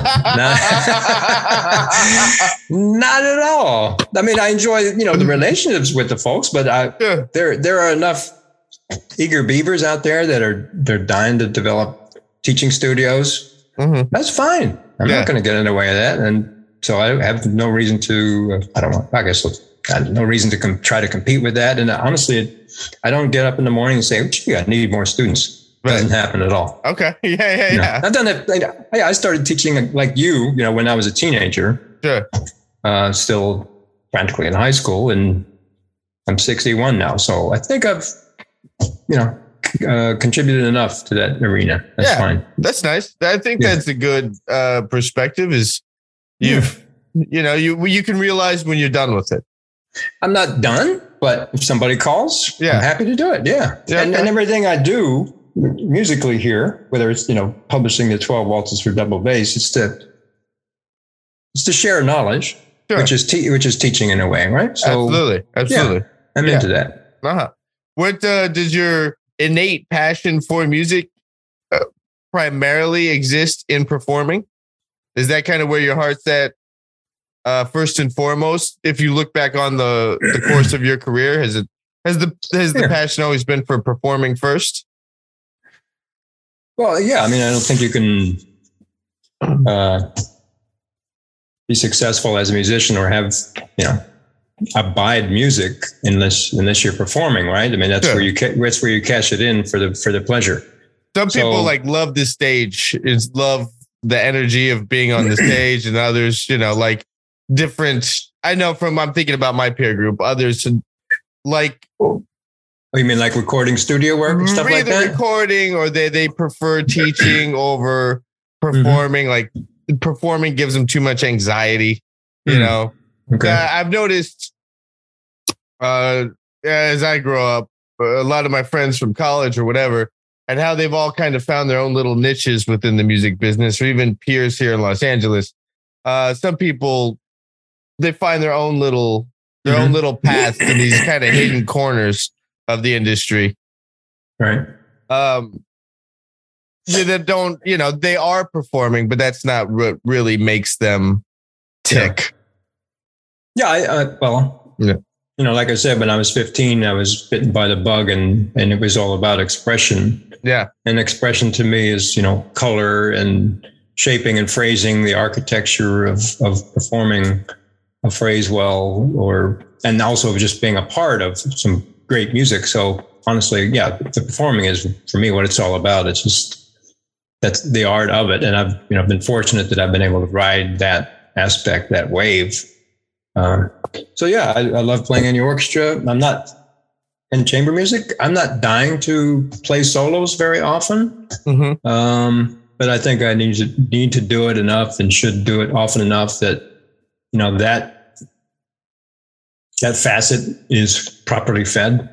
at all. I mean, I enjoy, the relationships with the folks, but there are enough eager beavers out there they're dying to develop teaching studios. Mm-hmm. That's fine. I'm not going to get in the way of that. And so I have no reason to, I have no reason to try to compete with that. And honestly, I don't get up in the morning and say, gee, I need more students. Right. Doesn't happen at all. Okay. Yeah. I've done that. I started teaching like you, when I was a teenager. Sure. Still practically in high school, and I'm 61 now. So I think I've, contributed enough to that arena. That's fine. That's nice. I think that's a good perspective. Is you can realize when you're done with it. I'm not done, but if somebody calls, I'm happy to do it. And everything I do musically here, whether it's publishing the 12 waltzes for double bass, it's to share knowledge, which is teaching in a way, right? So absolutely, I'm into that. What does your innate passion for music primarily exist in performing? Is that kind of where your heart's at? First and foremost, if you look back on the course of your career, has the passion always been for performing first? Well, yeah. I mean, I don't think you can be successful as a musician or have abide music unless you're performing, right? I mean, that's where you cash it in for the pleasure. Some people love the stage, love the energy of being on the stage, and others, different. I know I'm thinking about my peer group. Others like. Oh, you mean like recording studio work and stuff like that? Recording, or they prefer teaching over performing. Like performing gives them too much anxiety. Okay. I've noticed as I grow up, a lot of my friends from college or whatever, and how they've all kind of found their own little niches within the music business, or even peers here in Los Angeles. Some people, they find their own little paths in these kind of hidden corners of the industry. Right. That don't, they are performing, but that's not what really makes them tick. Like I said, when I was 15, I was bitten by the bug, and it was all about expression. Yeah. And expression to me is, color and shaping and phrasing, the architecture of performing a phrase well, and also just being a part of some great music. So honestly, the performing is for me what it's all about. It's just, that's the art of it. And I've, been fortunate that I've been able to ride that aspect, that wave. I love playing in the orchestra. I'm not in chamber music. I'm not dying to play solos very often. But I think I need to do it enough and should do it often enough that, that facet is properly fed.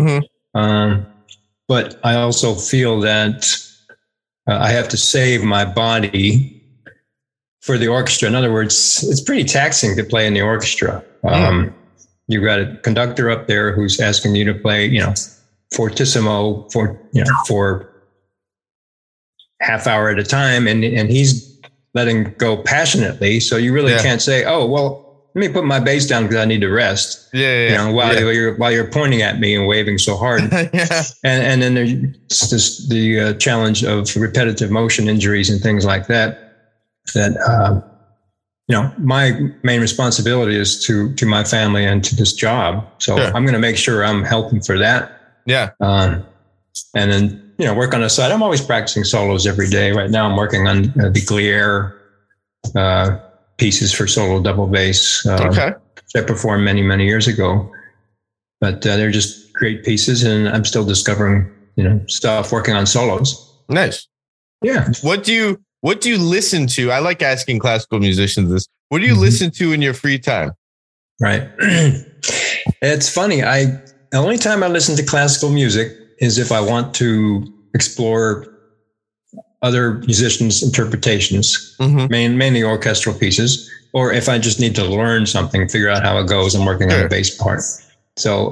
But I also feel that I have to save my body for the orchestra. In other words, it's pretty taxing to play in the orchestra. You've got a conductor up there who's asking you to play, fortissimo for half hour at a time, and he's letting go passionately. So you really can't say, "Oh, well, let me put my bass down because I need to rest." While you're pointing at me and waving so hard. And then there's the challenge of repetitive motion injuries and things like that. My main responsibility is to my family and to this job. So I'm going to make sure I'm helping for that. And then, work on the side. I'm always practicing solos every day. Right now I'm working on the Glier pieces for solo double bass. I performed many, many years ago, but they're just great pieces, and I'm still discovering, stuff, working on solos. Nice. Yeah. What do you listen to? I like asking classical musicians this. What do you listen to in your free time? Right. It's funny. The only time I listen to classical music is if I want to explore other musicians' interpretations, mainly orchestral pieces, or if I just need to learn something, figure out how it goes. I'm working on a bass part. So,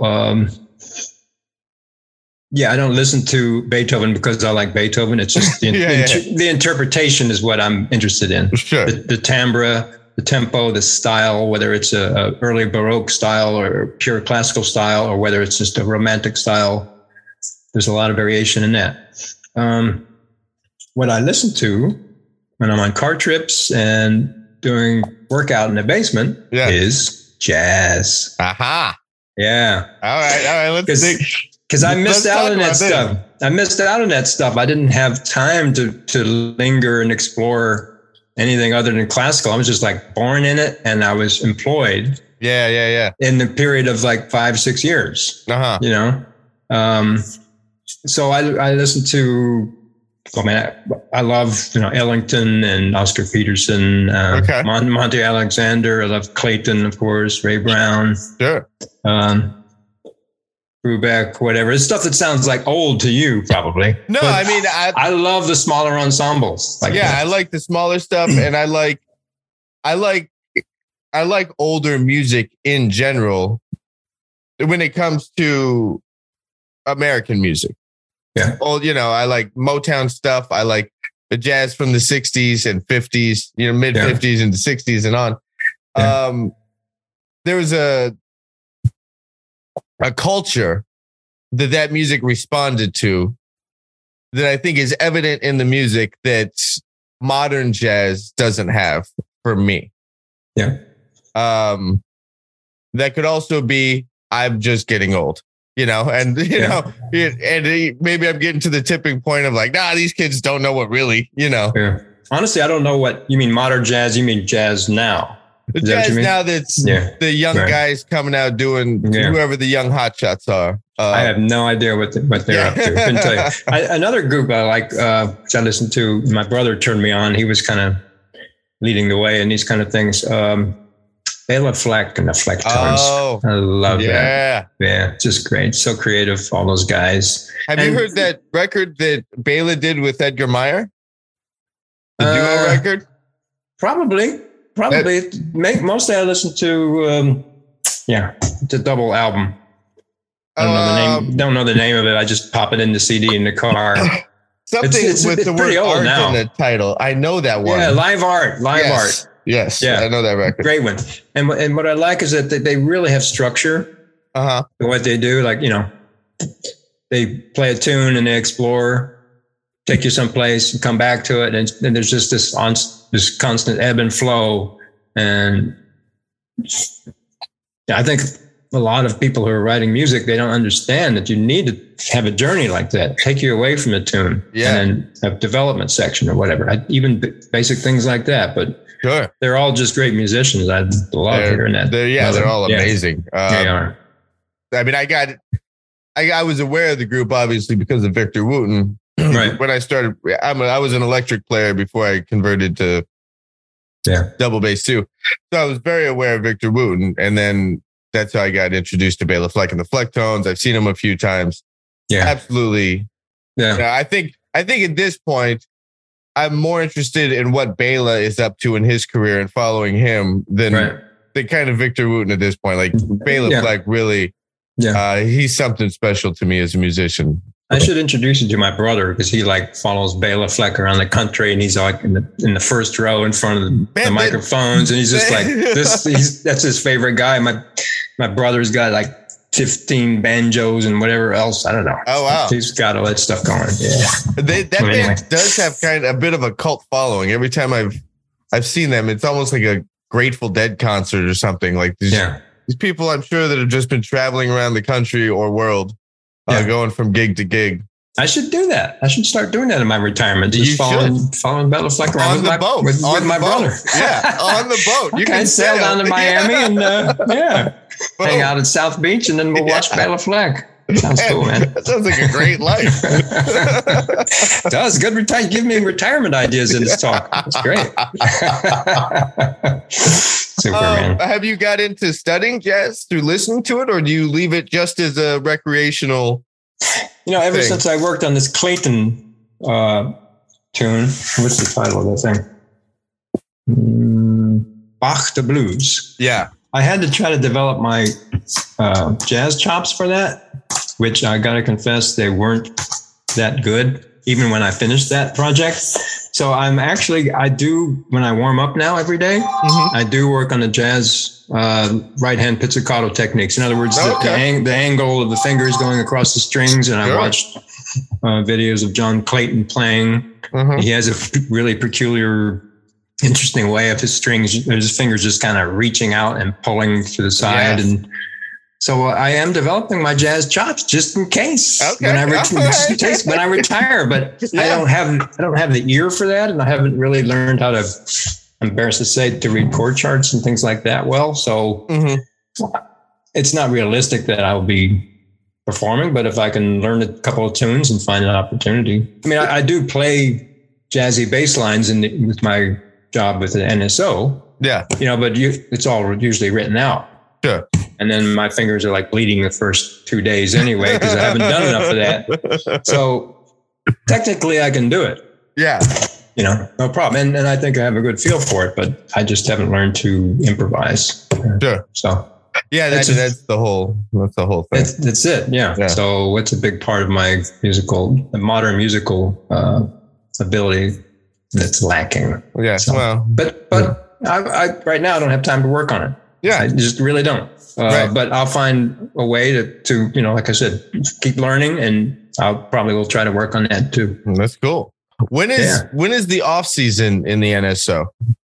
I don't listen to Beethoven because I like Beethoven. It's just the interpretation is what I'm interested in. Sure. The timbre, the tempo, the style, whether it's a early Baroque style or pure classical style, or whether it's just a romantic style. There's a lot of variation in that. What I listen to when I'm on car trips and doing workout in the basement is jazz. Aha. Yeah. All right. Let's think. Because I missed out on that stuff. I didn't have time to linger and explore anything other than classical. I was just born in it, and I was employed. Yeah. In the period of 5-6 years. So I listen to, I love, Ellington and Oscar Peterson, Monty Alexander. I love Clayton, of course, Ray Brown. Sure. Brubeck, whatever. It's stuff that sounds like old to you, probably. No, but I mean, I love the smaller ensembles. I like the smaller stuff, and I like older music in general when it comes to American music. Yeah. Well, I like Motown stuff. I like the jazz from the 60s and 50s, mid 50s and the 60s and on. Yeah. There was a culture that music responded to that I think is evident in the music that modern jazz doesn't have for me. Yeah. That could also be, I'm just getting old, and maybe I'm getting to the tipping point of like, these kids don't know what really, Yeah. Honestly, I don't know what you mean. Modern jazz. You mean jazz now? The jazz now that's the young guys coming out doing whoever the young hotshots are. I have no idea what they're up to. Couldn't tell you. Another group I like, which I listened to, my brother turned me on. He was kind of leading the way in these kind of things. Bela Fleck and the Flecktones. Oh, I love that. Yeah, just great. So creative, all those guys. Have you heard that record that Bela did with Edgar Meyer? The duo record? Probably. Mostly I listen to, the double album. Don't know the name of it. I just pop it in the CD in the car. Something with the word art in the title. I know that one. Yeah, Live Art. Yes. Yeah, I know that record. Great one. And what I like is that they really have structure. In what they do, like, they play a tune and they explore, take you someplace and come back to it, and there's just this constant ebb and flow. And I think a lot of people who are writing music, they don't understand that you need to have a journey like that, take you away from the tune, and then a development section or whatever. Even basic things like that, but. Sure. They're all just great musicians. I love hearing that. They're all amazing. They are. I mean, I was aware of the group, obviously, because of Victor Wooten. Right. When I started, I was an electric player before I converted to double bass too. So I was very aware of Victor Wooten. And then that's how I got introduced to Bela Fleck and the Flecktones. I've seen him a few times. Yeah. Absolutely. Yeah. I think at this point, I'm more interested in what Bela is up to in his career and following him than the kind of Victor Wooten at this point. Like Bela Fleck really, he's something special to me as a musician. I should introduce you to my brother because he follows Bela Fleck around the country, and he's like in the first row in front of the microphones, and he's just like this. That's his favorite guy. My brother's got like 15 banjos and whatever else. I don't know. Oh, wow. He's got all that stuff going. Yeah. That band does have kind of a bit of a cult following. Every time I've seen them, it's almost like a Grateful Dead concert or something. Like these people, I'm sure, that have just been traveling around the country or world, going from gig to gig. I should do that. I should start doing that in my retirement. Just following Bela Fleck around on the boat with my brother. Yeah, on the boat. You can sail down to Miami and hang out at South Beach, and then we'll watch Bela Fleck. Sounds cool, man. That sounds like a great life. It does. Good retirement. Give me retirement ideas in this talk. That's great. Super, man. Have you got into studying jazz through listening to it, or do you leave it just as a recreational? Ever since I worked on this Clayton tune, what's the title of that thing? Bach the Blues. Yeah. I had to try to develop my jazz chops for that, which I got to confess, they weren't that good, even when I finished that project. So I do, when I warm up now every day, I do work on the jazz right-hand pizzicato techniques. In other words, the angle of the fingers going across the strings. And I watched videos of John Clayton playing. He has a really peculiar, interesting way of his fingers just kind of reaching out and pulling to the side. And so I am developing my jazz chops just in case when I retire, but I don't have the ear for that. And I haven't really learned how to, I'm embarrassed to say, to read chord charts and things like that well. So it's not realistic that I'll be performing, but if I can learn a couple of tunes and find an opportunity. I mean, I do play jazzy bass lines with my job with the NSO. Yeah. But it's all usually written out. Sure. And then my fingers are like bleeding the first 2 days anyway, because I haven't done enough of that. So technically I can do it. Yeah. No problem. And I think I have a good feel for it, but I just haven't learned to improvise. Sure. So yeah, that's the whole thing. That's it. Yeah. So it's a big part of my modern musical ability that's lacking. Yeah. So, but I right now I don't have time to work on it. Yeah. I just really don't. Right. But I'll find a way to like I said, keep learning, and I'll probably will try to work on that too. That's cool. When is the off season in the NSO?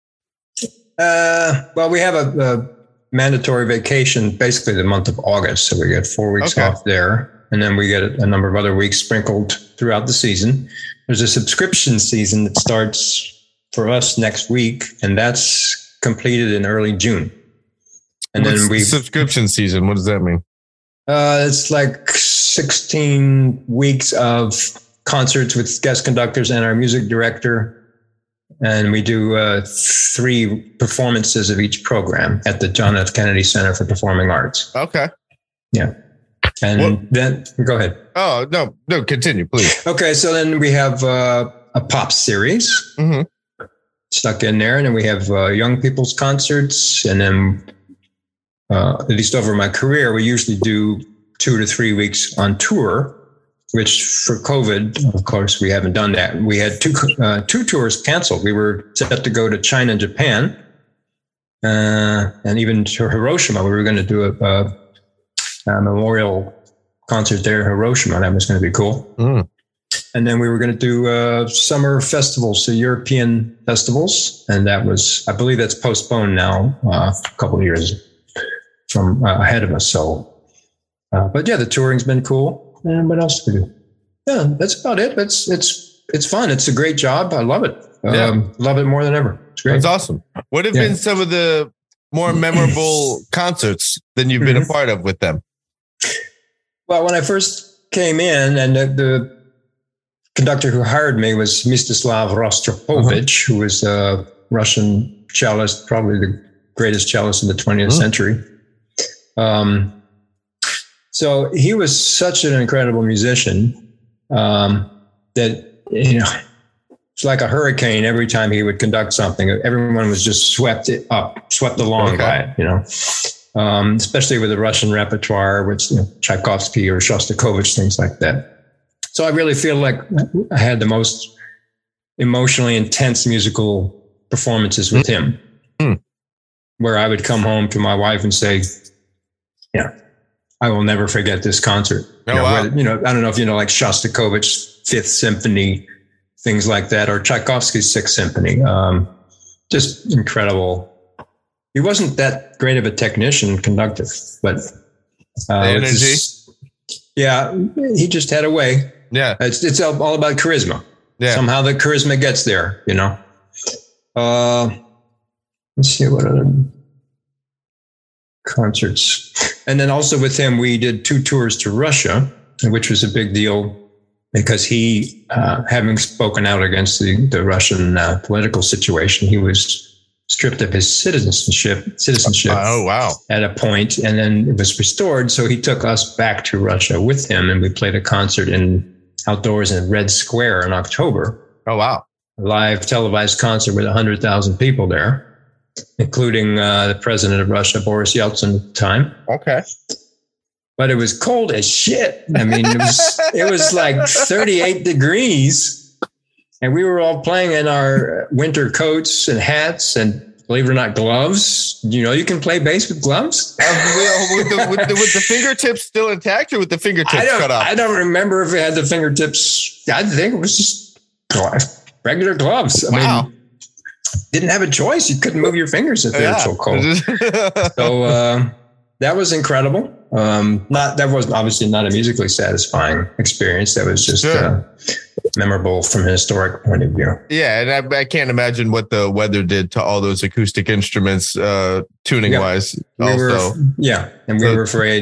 Well, we have a mandatory vacation, basically the month of August. So we get 4 weeks off there, and then we get a number of other weeks sprinkled throughout the season. There's a subscription season that starts for us next week, and that's completed in early June. And then subscription season. What does that mean? It's like 16 weeks of concerts with guest conductors and our music director. And we do 3 performances of each program at the John F. Kennedy Center for Performing Arts. Okay. Yeah. And then go ahead. Oh, no, continue, please. Okay. So then we have a pop series stuck in there. And then we have young people's concerts. And then at least over my career, we usually do 2 to 3 weeks on tour, which for COVID, of course, we haven't done that. We had two tours canceled. We were set to go to China and Japan, and even to Hiroshima. We were going to do a memorial concert there in Hiroshima. That was going to be cool. Mm. And then we were going to do summer festivals, so European festivals. And that was, I believe that's postponed now, a couple of years from ahead of us. So, but yeah, the touring's been cool. And what else do we do? Yeah, that's about it. It's fun. It's a great job. I love it. Love it more than ever. It's great. That's awesome. What have been some of the more memorable concerts than you've been a part of with them? Well, when I first came in, and the conductor who hired me was Mstislav Rostropovich, who was a Russian cellist, probably the greatest cellist in the 20th century. So he was such an incredible musician that, it's like a hurricane. Every time he would conduct something, everyone was just swept along by it, especially with the Russian repertoire, which Tchaikovsky or Shostakovich, things like that. So I really feel like I had the most emotionally intense musical performances with him, where I would come home to my wife and say, I will never forget this concert. I don't know if like Shostakovich's Fifth Symphony, things like that, or Tchaikovsky's Sixth Symphony. Just incredible. He wasn't that great of a technician conductor, but energy. He just had a way. Yeah, it's all about charisma. Yeah, somehow the charisma gets there. Let's see what other concerts. And then also with him, we did 2 tours to Russia, which was a big deal because he, having spoken out against the Russian political situation, he was stripped of his citizenship. Oh, wow. At a point, and then it was restored. So he took us back to Russia with him, and we played a concert outdoors in Red Square in October. Oh, wow. A live televised concert with 100,000 people there, including the president of Russia, Boris Yeltsin at the time. Okay. But it was cold as shit. I mean, it was like 38 degrees, and we were all playing in our winter coats and hats and, believe it or not, gloves. You can play bass with gloves? With the fingertips still intact or with the fingertips cut off? I don't remember if it had the fingertips. I think it was just regular gloves. I mean, didn't have a choice. You couldn't move your fingers if they were so cold. So that was incredible. That was obviously not a musically satisfying experience. That was just memorable from a historic point of view. Yeah, and I can't imagine what the weather did to all those acoustic instruments tuning wise. We were afraid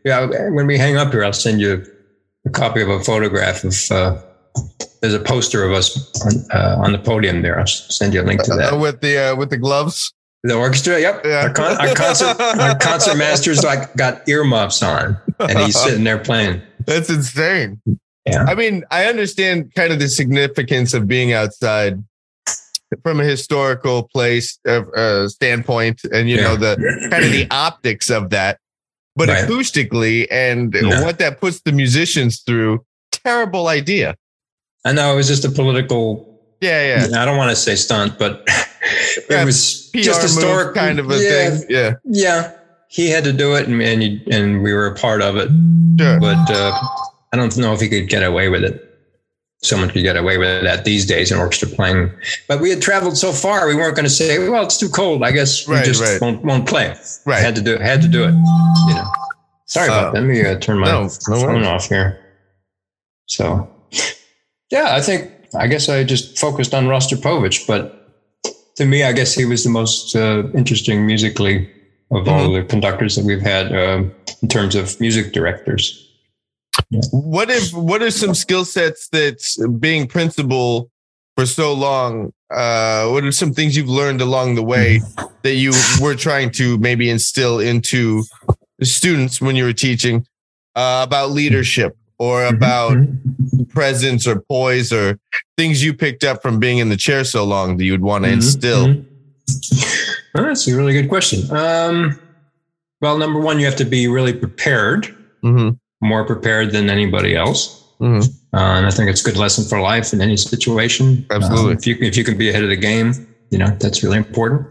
Yeah, when we hang up here, I'll send you a copy of a photograph of. There's a poster of us on the podium there. I'll send you a link to that. With the gloves. The orchestra, yep. Yeah. Our concert master's got earmuffs on, and he's sitting there playing. That's insane. Yeah. I mean, I understand kind of the significance of being outside from a historical place standpoint, and you know the kind of the optics of that, but acoustically and what that puts the musicians through. Terrible idea. I know it was just a political. Yeah. I don't want to say stunt, but it was PR just historic kind of a thing. Yeah. He had to do it, and we were a part of it. Sure. But I don't know if he could get away with it. Someone could get away with that these days in orchestra playing. But we had traveled so far, we weren't going to say, "Well, it's too cold. I guess we just won't play." Right. Had to do it. You know. Sorry about that. Let me turn my phone off here. So, yeah, I guess I just focused on Rostropovich, but to me, I guess he was the most interesting musically of all the conductors that we've had in terms of music directors. Yeah. What are some skill sets that's being principal for so long? What are some things you've learned along the way that you were trying to maybe instill into the students when you were teaching about leadership or about presence or poise or things you picked up from being in the chair so long that you'd want to instill? Well, that's a really good question. Well, number one, you have to be really prepared, more prepared than anybody else. And I think it's a good lesson for life in any situation. Absolutely. If you can be ahead of the game, you know, that's really important.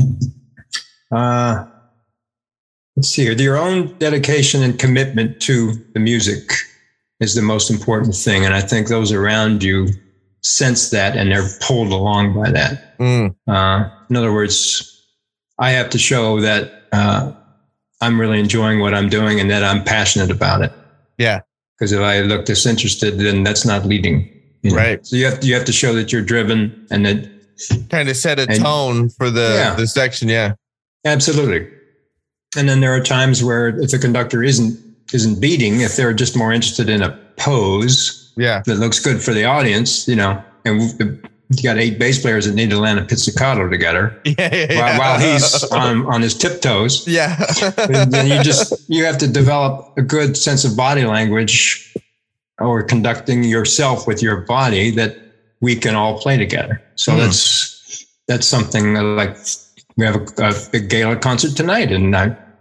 Let's see here. Your own dedication and commitment to the music is the most important thing. And I think those around you sense that and they're pulled along by that. In other words, I have to show that I'm really enjoying what I'm doing and that I'm passionate about it. Yeah. Because if I look disinterested, then that's not leading. You know? Right. So you have to show that you're driven and that kind of set a tone for the section. Yeah. Absolutely. And then there are times where if the conductor isn't beating, if they're just more interested in a pose that looks good for the audience, you know, and you got 8 bass players that need to land a pizzicato together while he's on his tiptoes. Yeah. Then you have to develop a good sense of body language or conducting yourself with your body that we can all play together. So that's something like we have a big gala concert tonight. And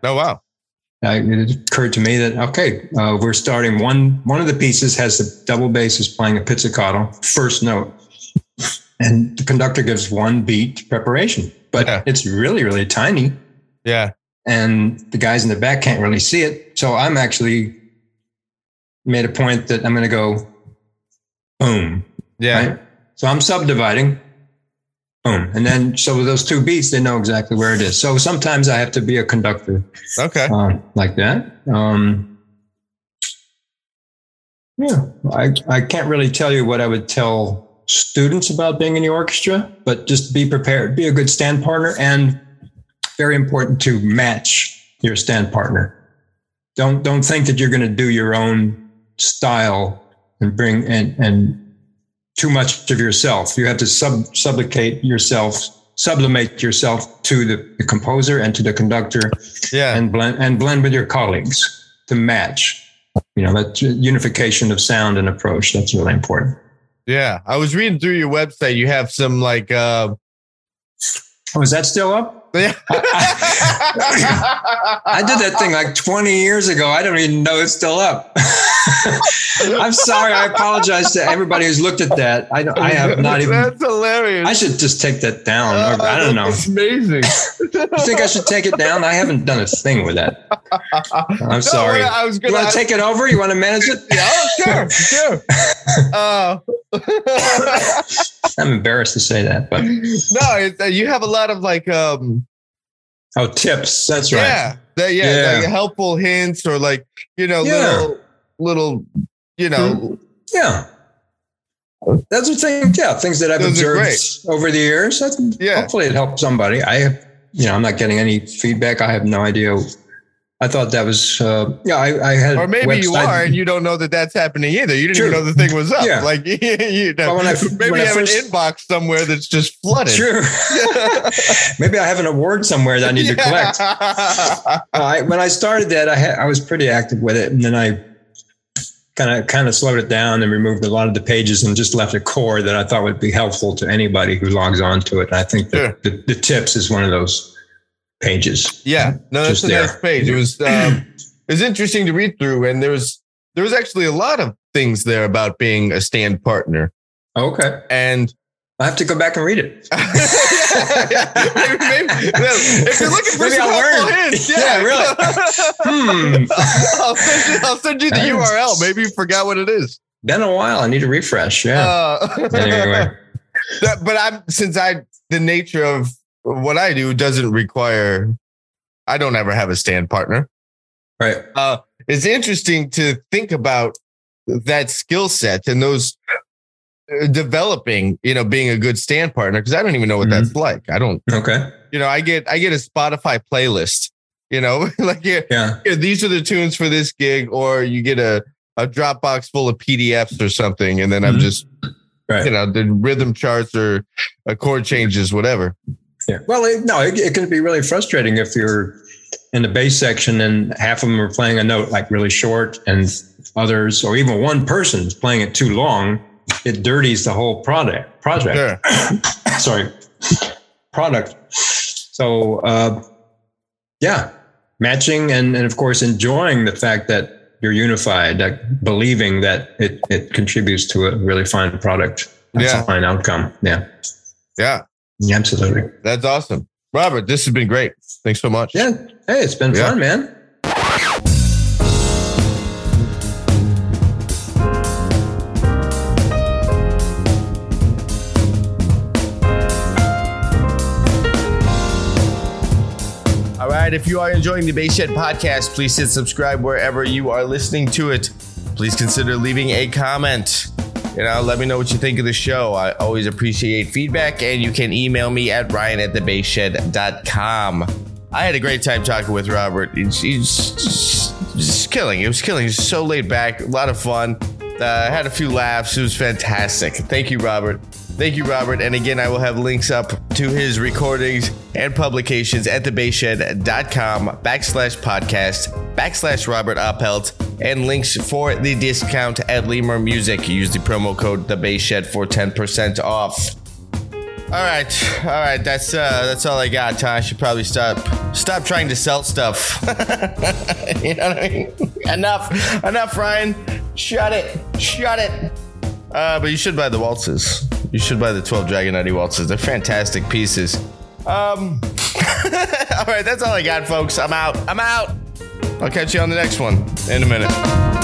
it occurred to me that, we're starting one of the pieces has the double bass playing a pizzicato, first note. And the conductor gives one beat preparation, but it's really, really tiny. Yeah. And the guys in the back can't really see it. So I'm actually made a point that I'm going to go boom. Yeah. Right? So I'm subdividing. Boom. And then, so with those 2 beats, they know exactly where it is. So sometimes I have to be a conductor. Okay. Like that. I can't really tell you what I would tell students about being in the orchestra, but just be prepared, be a good stand partner, and very important to match your stand partner. Don't think that you're going to do your own style and bring and too much of yourself. You have to sublimate yourself to the composer and to the conductor, and blend with your colleagues to match. You know, that unification of sound and approach, that's really important. Yeah. I was reading through your website. You have some like is that still up? Yeah. I did that thing like 20 years ago. I don't even know it's still up. I'm sorry. I apologize to everybody who's looked at that. I have not even. That's hilarious. I should just take that down. I don't know. It's amazing. You think I should take it down? I haven't done a thing with that. I'm sorry. You want to take it over? You want to manage it? Yeah, sure. I'm embarrassed to say that, but no, you have a lot of like tips. That's right. Like helpful hints or like little Those are things that I've observed over the years. Hopefully it helped somebody. I'm not getting any feedback. I have no idea I thought that was, I had. Or maybe you are, and you don't know that that's happening either. You didn't even know the thing was up. Yeah. Like, maybe you have an inbox somewhere that's just flooded. True. Maybe I have an award somewhere that I need to collect. When I started that, I was pretty active with it, and then I kind of slowed it down and removed a lot of the pages and just left a core that I thought would be helpful to anybody who logs on to it. And I think that the tips is one of those pages. Yeah, no, that's a nice page. It was interesting to read through, and there was actually a lot of things there about being a stand partner. Okay, and I have to go back and read it. maybe, if you're looking for some helpful hints, really. I'll send you the URL. Maybe you forgot what it is. Been a while. I need a refresh. Yeah. Anyway, but the nature of what I do doesn't require. I don't ever have a stand partner. Right. It's interesting to think about that skill set and those developing, being a good stand partner, because I don't even know what that's like. I don't. Okay. I get a Spotify playlist. Like these are the tunes for this gig, or you get a Dropbox full of PDFs or something, and then I'm just the rhythm charts or chord changes, whatever. Yeah. Well, it can be really frustrating if you're in the bass section and half of them are playing a note like really short, and others, or even one person's playing it too long. It dirties the whole project. Sure. Sorry, product. So, matching and of course enjoying the fact that you're unified, that believing that it contributes to a really fine product, a fine outcome. Yeah. Yeah. Absolutely. That's awesome. Robert, this has been great. Thanks so much. Yeah. Hey, it's been fun, man. All right. If you are enjoying the Bass Shed podcast, please hit subscribe wherever you are listening to it. Please consider leaving a comment. Let me know what you think of the show. I always appreciate feedback, and you can email me at ryan@thebassshed.com. I had a great time talking with Robert. He's just killing. It was killing. He's so laid back, a lot of fun. Had a few laughs. It was fantastic. Thank you, Robert. And again, I will have links up to his recordings and publications at thebassshed.com/podcast/Robert Oppelt, and links for the discount at Lemur Music. Use the promo code TheBassShed for 10% off. All right. That's all I got. I should probably stop trying to sell stuff. You know what I mean? Enough, Ryan. Shut it. But you should buy the waltzes. You should buy the 12 Dragonetti waltzes. They're fantastic pieces. All right, that's all I got, folks. I'm out. I'll catch you on the next one in a minute.